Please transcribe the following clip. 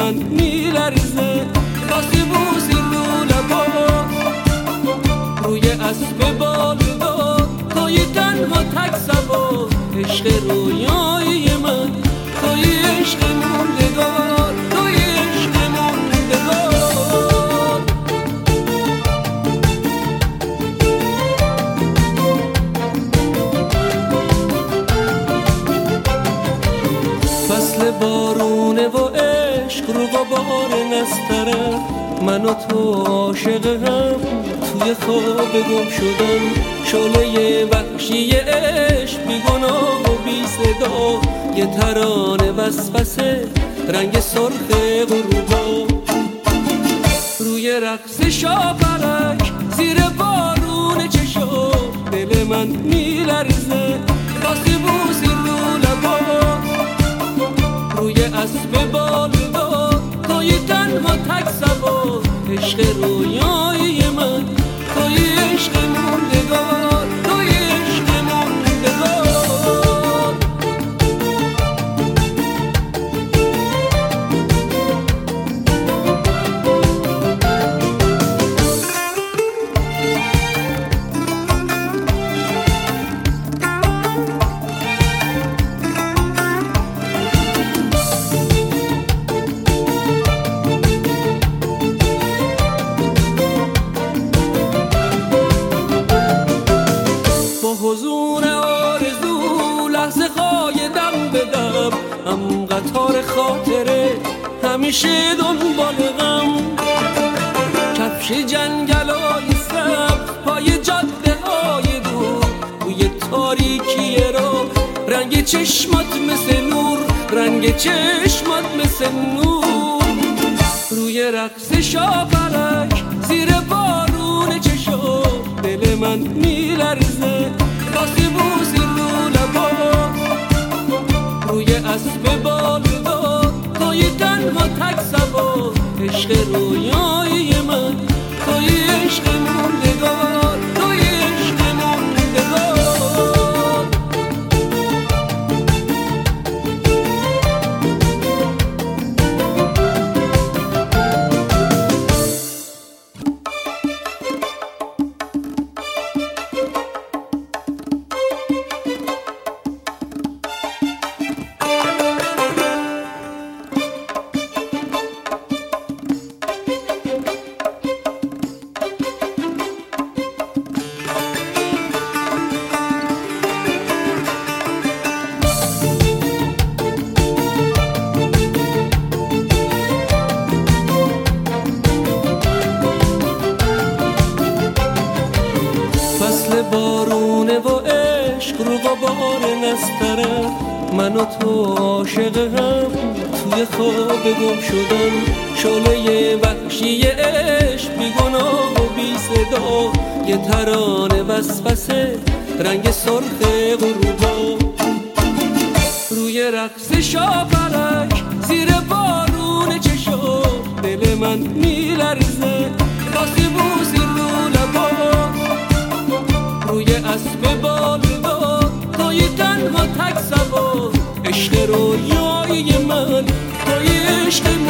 من میلرزه واسه بوسی رو لبا روی اسب بالدار توی تنها تک سوار عشق رویای من توی عشق موندگار توی عشق موندگار فصل بارونه و عشق رو غبار نستره من و تو عاشق هم توی خواب گم شدم شعله وحشی عشق بی گناه و بی صدا یه ترانه وسوسه رنگ سرخ غروبا روی رقص شاپرک زیر بارون چشم دل من میلرزه واسه بوسی رو لبا روی اسب بالدار توی تنها تک سوار عشق رویای من توی عشق موندگار توی عشق موندگار حضور آرزو لحظه های دم به دم هم قطار خاطره همیشه دنبال غم کفش جنگلای سبز پای جاده های دور روی تاریکی را رنگ چشمات مثل نور رنگ چشمات مثل نور روی رقص شاپرک زیر بارون چشم دل من میلرزه واسه بوسی رو لبا روی اسب بالدار توی تنها تک سوار عشق رویای من توی عشق موندگار توی عشق موندگار فصل بارونه و عشق رو غبار نستره من و تو عاشق هم توی خواب گم شدم شعله وحشی عشق بی گناه و بی صدا یه ترانه وسوسه رنگ سرخ غروبا روی رقص شاپرک زیر بارون چشم دل من میلرزه واسه بوسی رو لبا روی اسب بالدار توی تنها تک سوار عشق رویای من توی عشق